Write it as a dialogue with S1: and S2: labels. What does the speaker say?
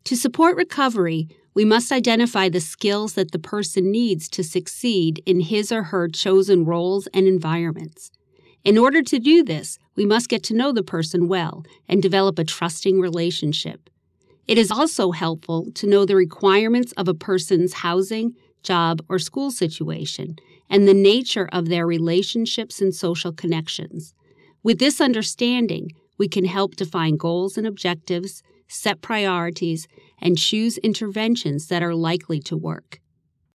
S1: To support recovery, we must identify the skills that the person needs to succeed in his or her chosen roles and environments. In order to do this, we must get to know the person well and develop a trusting relationship. It is also helpful to know the requirements of a person's housing, job, or school situation and the nature of their relationships and social connections. With this understanding, we can help define goals and objectives, set priorities, and choose interventions that are likely to work.